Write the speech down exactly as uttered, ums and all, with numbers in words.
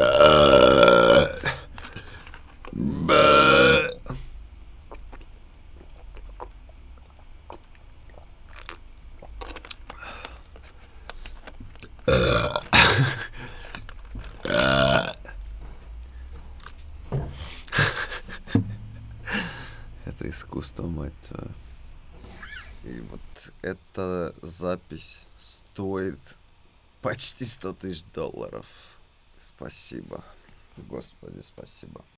Это искусство, мать твою. И вот эта запись стоит почти сто тысяч долларов. Спасибо. Господи, спасибо.